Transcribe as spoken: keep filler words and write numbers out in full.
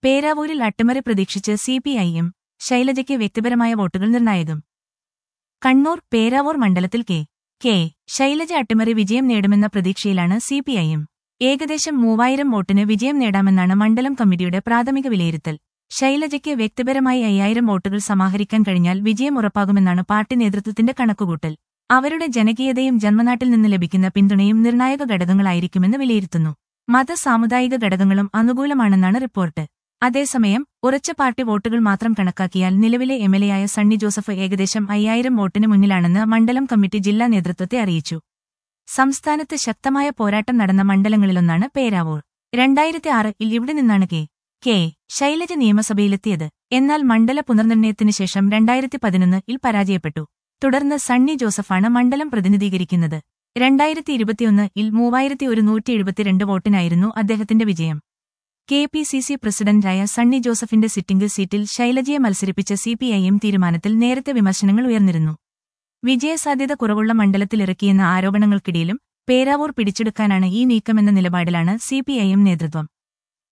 പേരാവൂരിൽ അട്ടിമറി പ്രതീക്ഷിച്ച് C P I M ശൈലജയ്ക്ക് വ്യക്തിപരമായ വോട്ടുകൾ നിർണായകം. കണ്ണൂർ പേരാവൂർ മണ്ഡലത്തിൽ കെ കെ ശൈലജ അട്ടിമറി വിജയം നേടുമെന്ന പ്രതീക്ഷയിലാണ് സി പി ഐ എം. ഏകദേശം മൂവായിരം വോട്ടിന് വിജയം നേടാമെന്നാണ് മണ്ഡലം കമ്മിറ്റിയുടെ പ്രാഥമിക വിലയിരുത്തൽ. ശൈലജയ്ക്ക് വ്യക്തിപരമായി അയ്യായിരം വോട്ടുകൾ സമാഹരിക്കാൻ കഴിഞ്ഞാൽ വിജയം ഉറപ്പാകുമെന്നാണ് പാർട്ടി നേതൃത്വത്തിന്റെ കണക്കുകൂട്ടൽ. അവരുടെ ജനകീയതയും ജന്മനാട്ടിൽ നിന്ന് ലഭിക്കുന്ന പിന്തുണയും നിർണായക ഘടകങ്ങളായിരിക്കുമെന്ന് വിലയിരുത്തുന്നു. മത സാമുദായിക ഘടകങ്ങളും അനുകൂലമാണെന്നാണ് റിപ്പോർട്ട്. അതേസമയം ഉറച്ച പാർട്ടി വോട്ടുകൾ മാത്രം കണക്കാക്കിയാൽ നിലവിലെ എംഎൽഎയായ സണ്ണി ജോസഫ് ഏകദേശം അയ്യായിരം വോട്ടിന് മുന്നിലാണെന്ന് മണ്ഡലം കമ്മിറ്റി ജില്ലാ നേതൃത്വത്തെ അറിയിച്ചു. സംസ്ഥാനത്ത് ശക്തമായ പോരാട്ടം നടന്ന മണ്ഡലങ്ങളിലൊന്നാണ് പേരാവൂർ. രണ്ടായിരത്തി ആറിൽ ഇവിടെ നിന്നാണ് കെ കെ ശൈലജ നിയമസഭയിലെത്തിയത്. എന്നാൽ മണ്ഡല പുനർനിർണയത്തിന് ശേഷം രണ്ടായിരത്തി പതിനൊന്നിൽ പരാജയപ്പെട്ടു. തുടർന്ന് സണ്ണി ജോസഫാണ് മണ്ഡലം പ്രതിനിധീകരിക്കുന്നത്. രണ്ടായിരത്തി ഇരുപത്തിയൊന്നിൽ മൂവായിരത്തി ഒരുന്നൂറ്റി എഴുപത്തിരണ്ട് വോട്ടിനായിരുന്നു അദ്ദേഹത്തിന്റെ വിജയം. കെ പി സി സി പ്രസിഡന്റായ സണ്ണി ജോസഫിന്റെ സിറ്റിംഗ് സീറ്റിൽ ശൈലജയെ മത്സരിപ്പിച്ച സി പി ഐ എം തീരുമാനത്തിൽ നേരത്തെ വിമർശനങ്ങൾ ഉയർന്നിരുന്നു. വിജയസാധ്യത കുറവുള്ള മണ്ഡലത്തിലിറക്കിയെന്ന ആരോപണങ്ങൾക്കിടയിലും പേരാവൂർ പിടിച്ചെടുക്കാനാണ് ഈ നീക്കമെന്ന നിലപാടിലാണ് സി പി ഐ എം നേതൃത്വം.